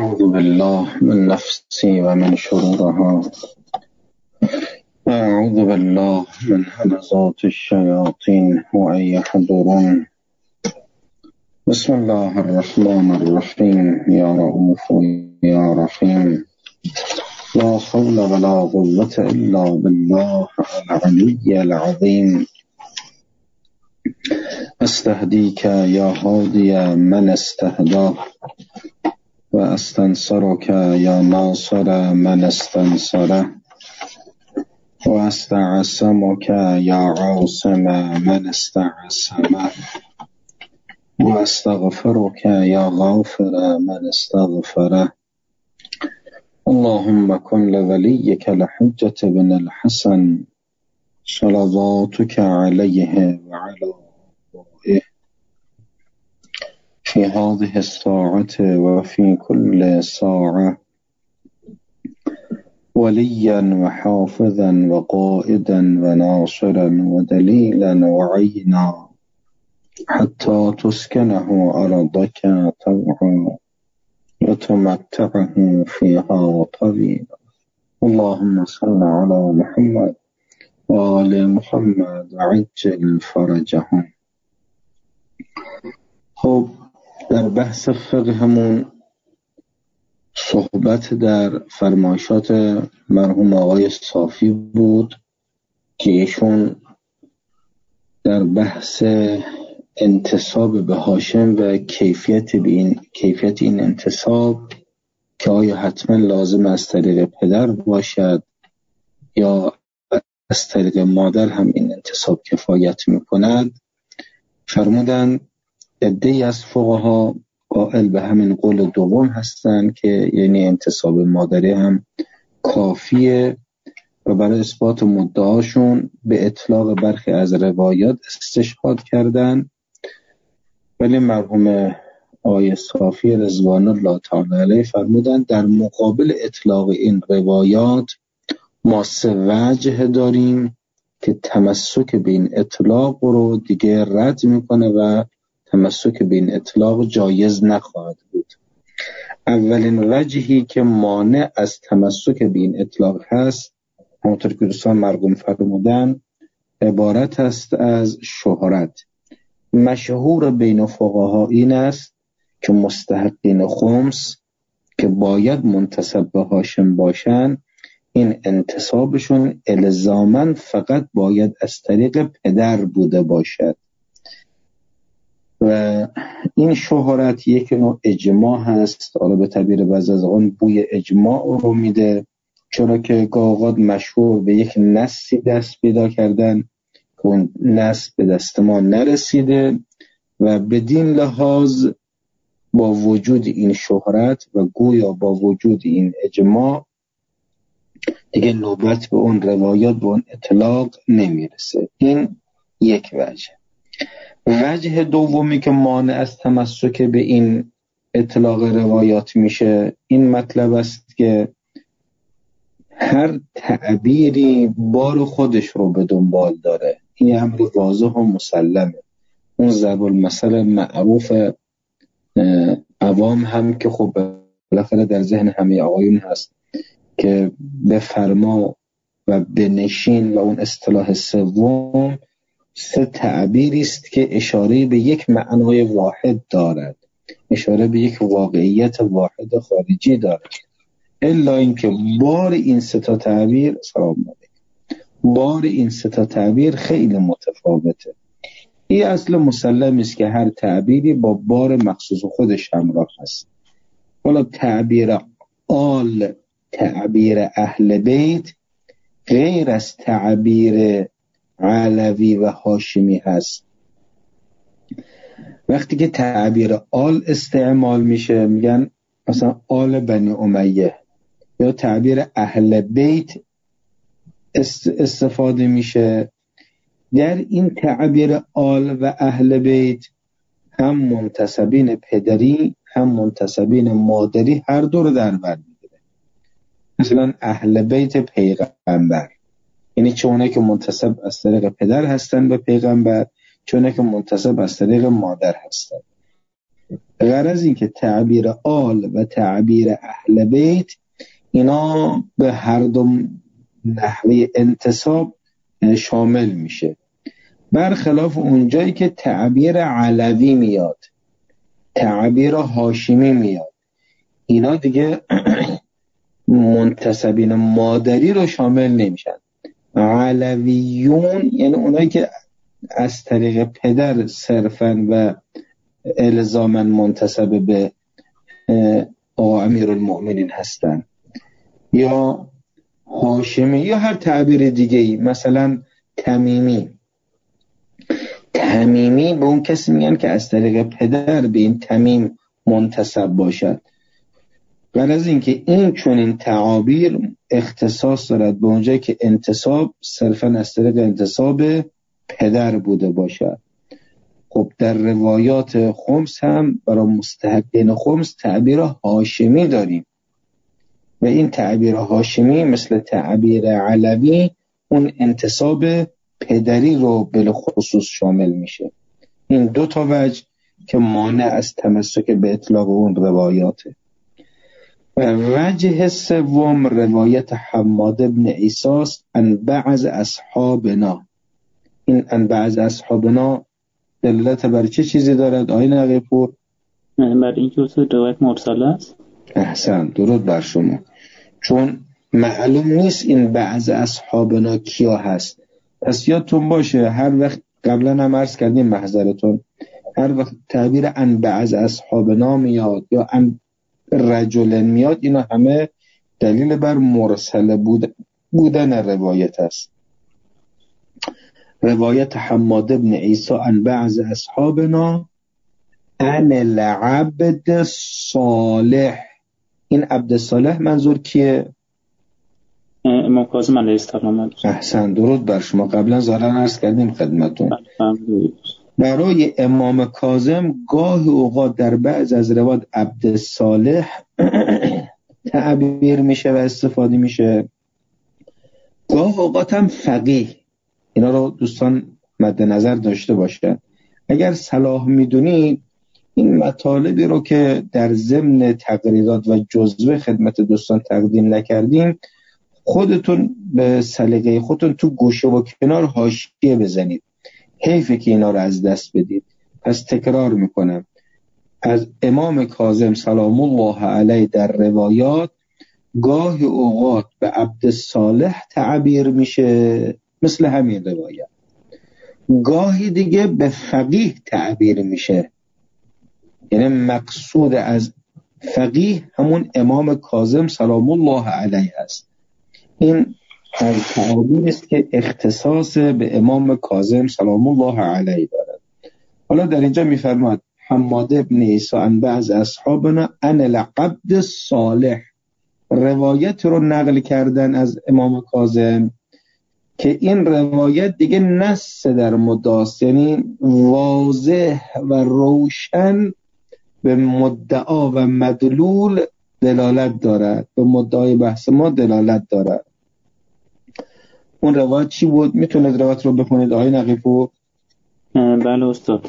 أعوذ بالله من نفسي ومن شرورها أعوذ بالله من همزات الشياطين وأن يحضرون بسم الله الرحمن الرحيم يا رؤوف يا رحيم لا حول ولا قوة إلا بالله العلي العظيم استهديك يا هادي من استهداه واستنصرك يا ناصر من استنصره واستعصمك يا عاصم من استعصمه واستغفرك يا غافر من استغفره اللهم كن لوليك الحجة بن الحسن صلواتك عليه وعلى آبائه في هذه الساعة وفي كل ساعة وليا وحافظا وقائدا وناصرا ودليلا وعينا حتى تسكنه أرضك طوعا وتمتعه فيها طويلا اللهم صل على محمد وآل محمد وعجل فرجهم. خب در بحث فقهمون صحبت در فرمایشات مرحوم آقای صافی بود که ایشون در بحث انتساب به هاشم و کیفیت این انتساب که آیا حتما لازم از طریق پدر باشد یا از طریق مادر هم این انتساب کفایت میکند فرمودند عده‌ای از فقها قائل به همین قول دوم هستند که یعنی انتساب مادری هم کافیه و برای اثبات مدعاشون به اطلاق برخی از روایات استشهاد کردن، ولی مرحوم آقای صافی رضوان الله تعالی علیه فرمودند در مقابل اطلاق این روایات ما 3 وجه داریم که تمسک به این اطلاق رو دیگه رد میکنه و تمسک به این اطلاق جایز نخواهد بود. اولین وجهی که مانع از تمسک به این اطلاق هست همونطور که دوستان مرحوم فرمودن عبارت است از شهرت. مشهور بین فقها این است که مستحقین خمس که باید منتسب به هاشم باشن این انتسابشون الزاماً فقط باید از طریق پدر بوده باشد و این شهرت یک نوع اجماع هست. حالا به تعبیر بعضی از آن بوی اجماع رو میده، چرا که گاه‌اوقات مشهور به یک نصی دست پیدا کردن که اون نص به دست ما نرسیده و بدین لحاظ با وجود این شهرت و گویا با وجود این اجماع دیگه نوبت به اون روایات به اون اطلاق نمیرسه. این یک وجه. وجه دومی که مانع از تمسک به این اطلاق روایات میشه این مطلب است که هر تعبیری بار خودش رو به دنبال داره. این امر واضح و مسلمه. اون ضرب المثل معروف عوام هم که خب بالاخره در ذهن همه آقایون هست که بفرما و بنشین و اون اصطلاح سوم 3 تعبیری است که اشاره به یک معنای واحد دارد، اشاره به یک واقعیت واحد خارجی دارد، الا اینکه بار این 3 تعبیر بار این 3 تعبیر خیلی متفاوته. این اصل مسلم است که هر تعبیری با بار مخصوص خودش همراه است. حالا تعبیر آل، تعبیر اهل بیت غیر از تعبیر علوی و هاشمی هست. وقتی که تعبیر آل استعمال میشه میگن مثلا آل بنی امیه، یا تعبیر اهل بیت استفاده میشه. در این تعبیر آل و اهل بیت هم منتسبین پدری هم منتسبین مادری هر دو رو در بر میگیره. مثلا اهل بیت پیغمبر یعنی چونه که منتسب از طریق پدر هستن به پیغمبر، چونه که منتسب از طریق مادر هستن. غرض این که تعبیر آل و تعبیر اهل بیت اینا به هر دو نحوه انتساب شامل میشه، برخلاف اونجایی که تعبیر علوی میاد، تعبیر هاشمی میاد، اینا دیگه منتسبین مادری رو شامل نمیشن. علویون یعنی اونایی که از طریق پدر صرفا و الزاما منتسب به آقا امیرالمؤمنین هستن، یا هاشمی یا هر تعبیر دیگه‌ای، مثلا تمیمی به اون کسی میگن که از طریق پدر به این تمیم منتسب باشد. غرض این که این چون این تعابیر اختصاص دارد به اونجایی که انتساب صرفا از طریق انتساب پدر بوده باشد. خب در روایات خمس هم برای مستحقین خمس تعبیر هاشمی داریم و این تعبیر هاشمی مثل تعبیر علوی اون انتساب پدری رو بالخصوص شامل میشه. این دو تا وجه که مانع از تمسک به اطلاق اون روایاته. و وجه سوم روایت حماد بن عیسی عن بعض اصحابنا. این عن بعض اصحابنا دلالت بر چه چیزی دارد آقای نقی‌پور؟ بر این که روایت مرسله است. احسن، درود بر شما. چون معلوم نیست این بعض اصحابنا کیا هست. پس یادتون باشه هر وقت، قبلا هم عرض کردیم محضرتون، هر وقت تعبیر عن بعض اصحابنا میاد یا عن رجل میاد، اینا همه دلیل بر مرسل بودن روایت است. روایت حماد بن عیسی عن بعض اصحابنا عن العبد صالح. این عبد صالح منظور کیه؟ امام کاظم علیه السلام. احسن، درود بر شما. قبلا ظاهرا عرض کردیم خدمتون. برای امام کاظم گاه اوقات در بعض از روایات عبد صالح تعبیر میشه و استفاده میشه، گاه اوقات هم فقیه. اینا رو دوستان مد نظر داشته باشن. اگر صلاح میدونید این مطالبی رو که در ضمن تقریرات و جزوه خدمت دوستان تقدیم نکردیم، خودتون به سلیقه خودتون تو گوشه و کنار حاشیه بزنید. حیفه که اینا رو از دست بدید. پس تکرار میکنم، از امام کاظم سلام الله علیه در روایات گاه اوقات به عبد صالح تعبیر میشه مثل همین روایت، گاهی دیگه به فقیه تعبیر میشه. یعنی مقصود از فقیه همون امام کاظم سلام الله علیه است. این از تعابیر است که اختصاص به امام کاظم سلام الله علیه دارد. حالا در اینجا میفرماد حماد بن عیسی عن بعض اصحابنا عن العبد صالح، روایت رو نقل کردن از امام کاظم که این روایت دیگه نص در مدعاست، یعنی واضح و روشن به مدعا و مدلول دلالت دارد، به مدعای بحث ما دلالت دارد. اون روایت چی بود؟ میتونید روایت رو بخونید آقای نقی‌پور؟ بله استاد.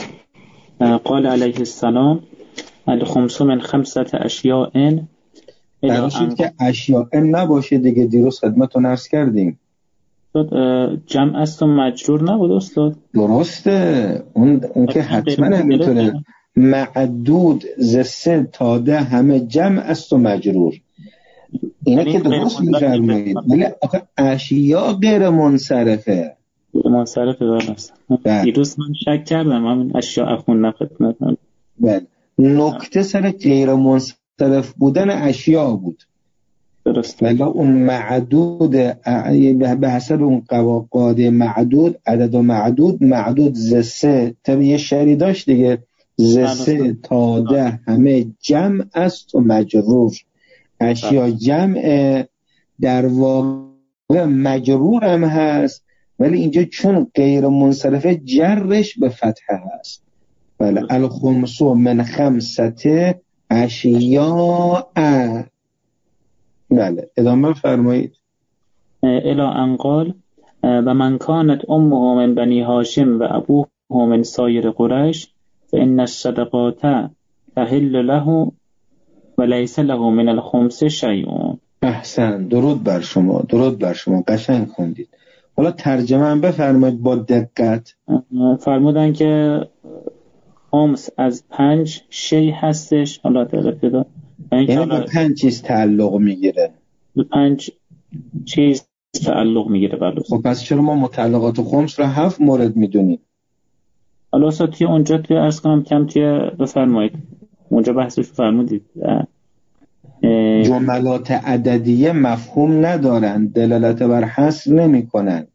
قال علیه السلام الخمس من خمسة اشیاء. درشید که اشیاء نباشه دیگه، دیروز خدمتون عرض کردیم جمع است و مجرور نبود استاد؟ درسته، اون که حتما همینطوره. معدود ز 3 تا 10 همه جمع است و مجرور. اینا که درست می‌فرمایید، ولی آخه اشیاء غیر منصرفه. منصرفه درست. دیروز من شک کردم همین اشیاء خوندم خدمتتون. بله، نکته سر غیر منصرف بودن اشیاء بود. درست. ولی اون معدود به حسب اون قاعده معدود، عدد و معدود ز 3 تا یه شری داشت دیگه، ز 3 تا 10 همه جمع است و مجرور. اشیاء جمع در واقع مجرور هم هست، ولی اینجا چون غیر منصرفه جرش به فتحه هست. بله، الخمس من خمسة اشیاء. بله، ادامه فرمایید. الی ان قال و من کانت امه من بنی هاشم و ابوه من سایر قریش فان الصدقات تحل له و لیس له من الخمس شیء. احسن، درود بر شما، قشنگ خوندید. حالا ترجمه هم بفرمایید با دقت. فرمودن که خمس از 5 شی هستش. حالا در ابتدا یعنی به 5 چیز تعلق میگیره. به 5 چیز تعلق میگیره. بله. خب پس چرا ما متعلقات خمس رو 7 مورد میدونیم؟ حالا توی اونجا توی عرض کنم کم توی بفرمایید اونجا بحثش فرمودید جملات عددیه مفهوم ندارن، دلالت بر حصر نمی کنن.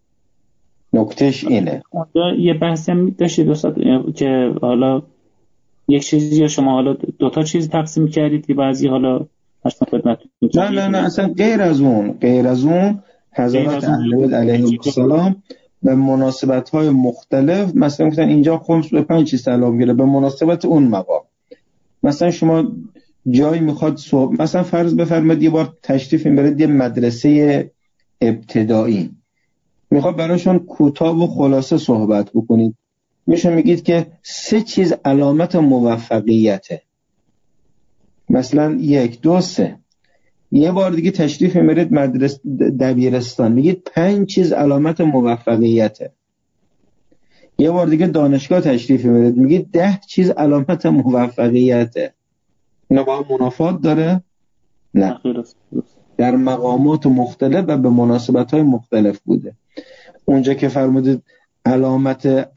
نکتهش اینه. اونجا یه بحثی هم داشتید که حالا یک چیزی یا شما حالا دوتا چیز تقسیم کردید که بعضی حالا نه اصلا غیر از اون حضرات اهل علیهم السلام به مناسبت‌های مختلف مثلا گفتن اینجا خمس به 5 چیز تعلق می‌گیره به مناسبت اون مقام. مثلا شما جایی میخواد مثلا فرض بفرمایید یه بار تشریف میبرید یه مدرسه ابتدایی، میخواد براشون کوتاه و خلاصه صحبت بکنید، میشه میگید که 3 چیز علامت موفقیته. مثلا 1 2 3. یه بار دیگه تشریف میبرید مدرسه دبیرستان، میگید 5 چیز علامت موفقیته. یه بار دیگه دانشگاه تشریف میبرید، میگید 10 چیز علامت موفقیته. اینا با هم منافات داره؟ نه. در مقامات مختلف و به مناسبت‌های مختلف بوده. اونجا که فرمودید علامت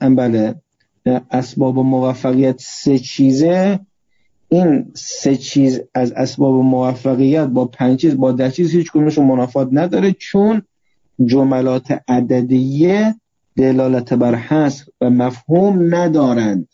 اسباب موفقیت 3 چیزه، این 3 چیز از اسباب موفقیت با 5 چیز با 10 چیز هیچ کدومشون منافات نداره، چون جملات عددیه دلالت بر حصر و مفهوم ندارند،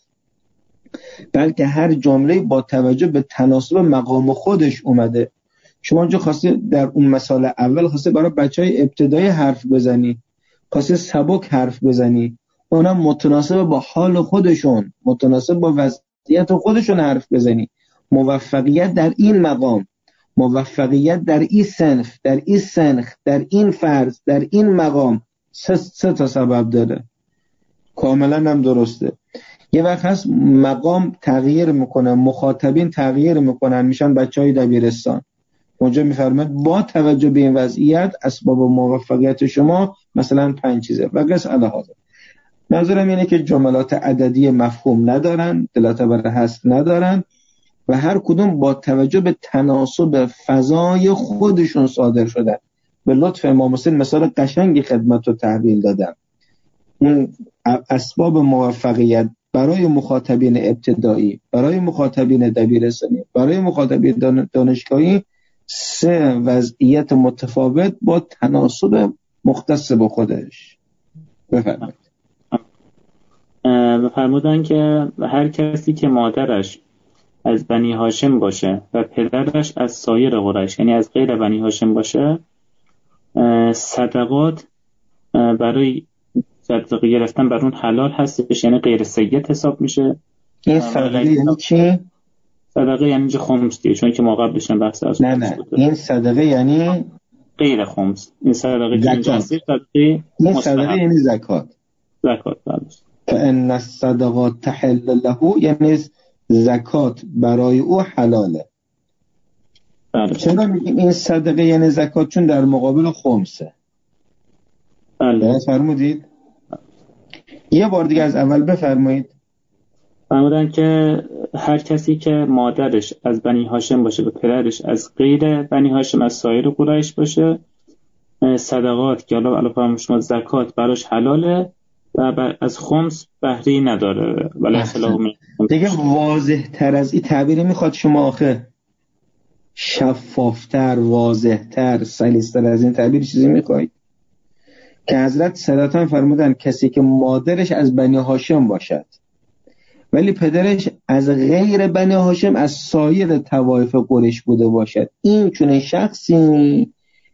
بلکه هر جمله با توجه به تناسب مقام خودش اومده. شما اونجا خواسته در اون مثال اول خواسته برای بچهای ابتدایی حرف بزنی، خواسته سبک حرف بزنی، اونا متناسب با حال خودشون، متناسب با وضعیت خودشون حرف بزنی. موفقیت در این مقام، موفقیت در این صنف، در این سنخ، در این فرض، در این مقام 3 تا سبب داره. کاملا هم درسته. یه وقت هست مقام تغییر میکنه، مخاطبین تغییر میکنن، میشن بچهای دبیرستان. اونجا میفرماید با توجه به این وضعیت اسباب موفقیت شما مثلا 5 چیزه و قص الهاذا. نظرم اینه که جملات عددی مفهوم ندارن، دلالت بر حصر ندارن و هر کدوم با توجه به تناسب فضای خودشون صادر شدن. به لطف امام حسین مثال قشنگی خدمت رو تحویل دادم. اون اسباب موفقیت برای مخاطبین ابتدایی، برای مخاطبین دبیرستانی، برای مخاطبین دانشگاهی 3 وضعیت متفاوت با تناسب مختص به خودش. بفرمایید. فرمودن که هر کسی که مادرش از بنی هاشم باشه و پدرش از سایر قریش یعنی از غیر بنی هاشم باشه، صدقات برای صدقه گرفتن بر اون حلال هستش، یعنی غیر سید حساب میشه. این صدقه یعنی چی؟ صدقه یعنی خمس دیگه، چون که ما قبلش هم بحث از نه این صدقه یعنی غیر خمس. این صدقه که اینجا هست صدقه این صدقه یعنی زکات. بله. فان الصدقات تحل له یعنی زکات برای او حلاله. بله. چرا میگیم این صدقه یعنی زکات؟ چون در مقابل خمسه. بله. فرمودید؟ یه بار دیگه از اول بفرمایید. فرمودن که هر کسی که مادرش از بنی هاشم باشه و پدرش از غیر بنی هاشم از سایر قریش باشه، صدقات که حالا فرمود شما زکات براش حلاله و از خمس بهره نداره. ولی دیگه واضح تر از این تعبیری میخواد شما؟ آخه شفافتر، واضحتر، سلیستر از این تعبیر چیزی میخواید؟ که حضرت صداتن فرمودن کسی که مادرش از بنی هاشم باشد ولی پدرش از غیر بنی هاشم از سایر طوایف قریش بوده باشد، این چون شخصی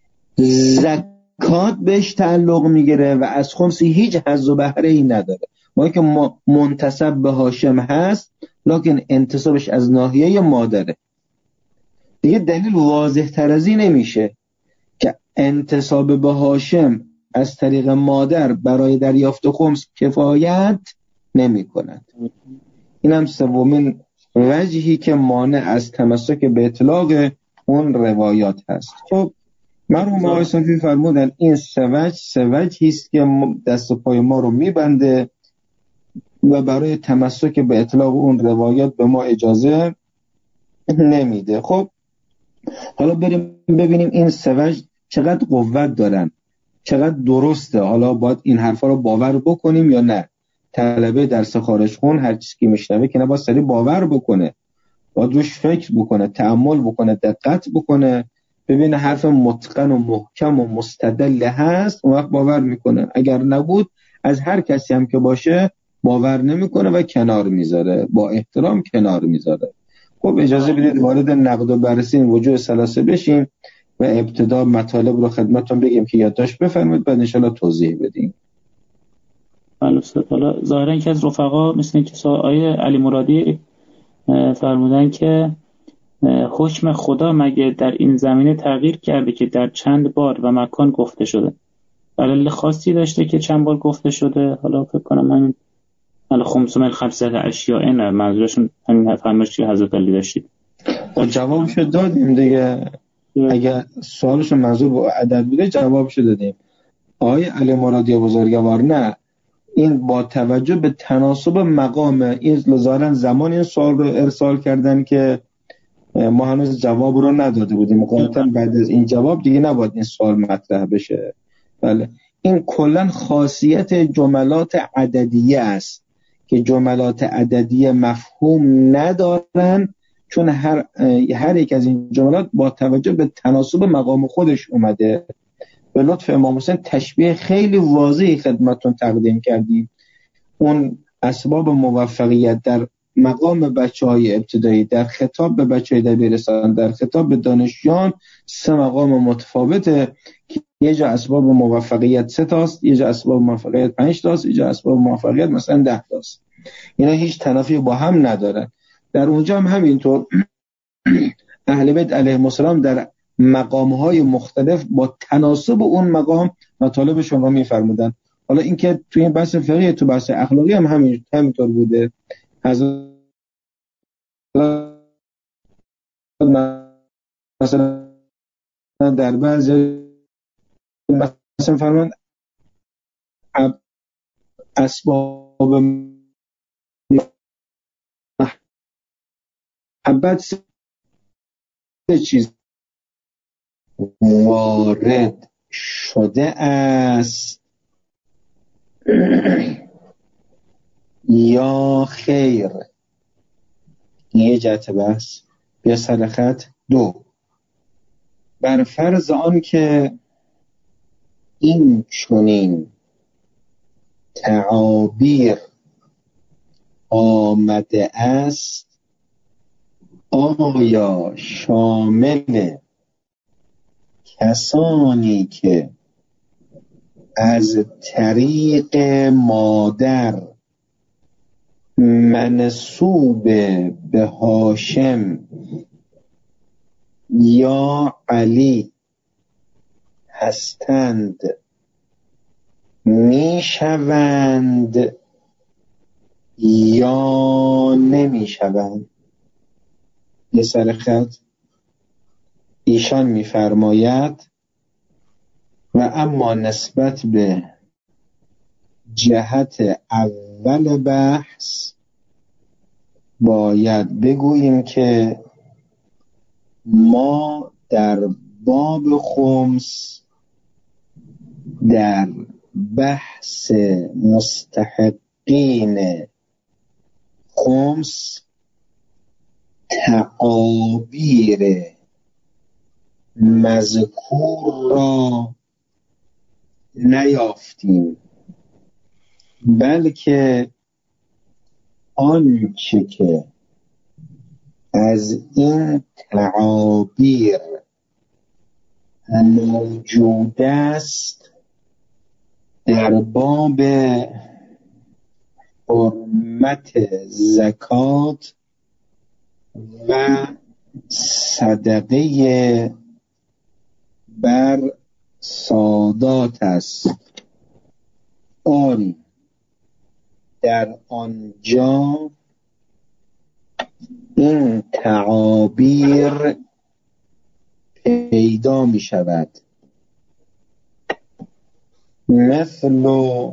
زکات بهش تعلق میگیره و از خمس هیچ حظ و بهره ای نداره. ما که منتسب به هاشم هست لکن انتسابش از ناحیه مادره. دیگه دلیل واضح تر از این نمیشه که انتساب به هاشم از طریق مادر برای دریافت خمس کفایت نمی کند. این هم 3مین وجهی که مانع از تمسک به اطلاق اون روایات هست. خب مرحوم آقای صافی فرمودن این سه وجهی است که دست و پای ما رو میبنده و برای تمسک به اطلاق اون روایات به ما اجازه نمیده. خب حالا بریم ببینیم این سه وجه چقدر قوت دارن، چقدر درسته. حالا باید این حرفا رو باور بکنیم یا نه؟ طلبه درس خارج خون هر چیزی که میشنوه که نباید سریع باور بکنه، باید روش فکر بکنه، تأمل بکنه، دقت بکنه، ببینه حرف متقن و محکم و مستدل هست، اون وقت باور میکنه. اگر نبود از هر کسی هم که باشه باور نمیکنه و کنار میذاره، با احترام کنار میذاره. خب اجازه بدید وارد نقد و بررسی این وجوه ثلاثه بشیم و ابتدا مطالب رو خدمتتون بگیم که یادداشت بفرمایید، بعد ان شاءالله توضیح بدیم. حالا ظاهرا که از رفقا مثل این که آیه علی مرادی فرمودن که حکم خدا مگه در این زمینه تغییر کرده که در چند بار و مکان گفته شده؟ دلیل خاصی داشته که چند بار گفته شده؟ حالا فکر کنم همین خمسم الخمسه اشیاء نه منظورشون همین فرمایشی حضرت علی داشتید. جوابشو دادیم دیگه. اگه سوالشون منظور با عدد بوده جوابشو دادیم. آقای علی مرادی بزرگوار نه، این با توجه به تناسب مقام این ظاهرا زمان این سوال رو ارسال کردن که ما هنوز جواب رو نداده بودیم، قاطعا بعد از این جواب دیگه نباید این سوال مطرح بشه. بله این کلا خاصیت جملات عددیه است که جملات عددیه مفهوم ندارن، چون هر یک از این جملات با توجه به تناسب مقام خودش اومده. به لطف امام حسین تشبیه خیلی واضحی خدمتتون تقدیم کردیم. اون اسباب موفقیت در مقام بچه‌های ابتدایی، در خطاب به بچه‌های دبیرستان، در خطاب به دانشجویان، سه مقام متفاوته که یه جا اسباب موفقیت 3 تاست، یه جا اسباب موفقیت 5 تاست، یه جا اسباب موفقیت مثلا 10 تاست. اینا هیچ تنافی با هم ندارن. در اونجا هم همینطور اهل بیت علیهم السلام در مقام‌های مختلف با تناسب اون مقام مطالبشون رو می‌فرمودن. حالا اینکه تو این بحث فقهی، تو بحث اخلاقی هم همینطور بوده. حضرت مثلا در بعضی مثلا فرمان اسباب محبت 3 چیز وارد شده است یا خیر. یه جهت بحث بیا سر خط. 2 بر فرض آن که این چنین تعابیر آمده است، آیا شامل کسانی که از طریق مادر منسوب به هاشم یا علی هستند میشوند یا نمیشوند؟ یه سر خط ایشان میفرماید و اما نسبت به جهت اول بحث باید بگوییم که ما در باب خمس در بحث مستحقین خمس تعابیر مذکور را نیافتیم، بلکه آنچه که از این تعابیر موجود است در باب حرمت زکات و صدقه بر سادات است. آن در آنجا این تعابیر پیدا می شود. مثل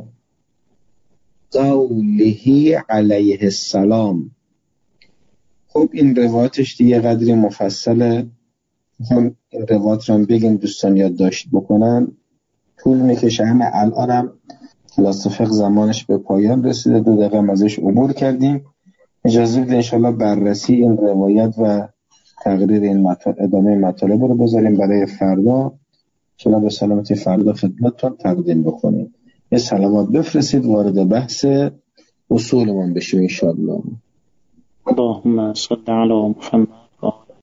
قوله علیه السلام. خب این روایتش دیگه قدری مفصله، هم این روایت رو بگیم دوستان یادداشت بکنن، طول میکشه. همه الانم کلاس فقه زمانش به پایان رسیده، 2 دقیقه ازش عبور کردیم. اجازه بده انشالله بررسی این روایت و تقریر این ادامه مطالب رو بذاریم برای فردا، انشالله به سلامتی فردا خدمتتون تقدیم بکنیم. یه سلامات بفرستید وارد بحث اصولمون بشیم انشالله. اللهم صل علی محمد.